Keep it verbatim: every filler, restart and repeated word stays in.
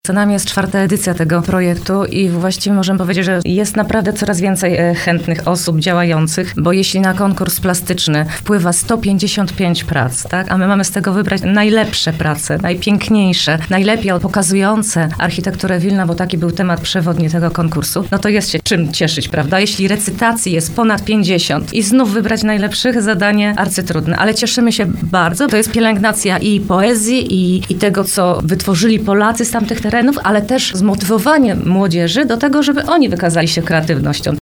Za nami jest czwarta edycja tego projektu i właściwie możemy powiedzieć, że jest naprawdę coraz więcej chętnych osób działających, bo jeśli na konkurs plastyczny wpływa sto pięćdziesiąt pięć prac, tak, a my mamy z tego wybrać najlepsze prace, najpiękniejsze, najlepiej pokazujące architekturę Wilna, bo taki był temat przewodni tego konkursu, no to jest się czym cieszyć, prawda? Jeśli recytacji jest ponad pięćdziesiąt i znów wybrać najlepszych, zadanie arcytrudne, ale cieszymy się bardzo. To jest pielęgnacja i poezji, i, i tego, co wytworzyli Polacy z tamtych terenów, ale też zmotywowanie młodzieży do tego, żeby oni wykazali się kreatywnością.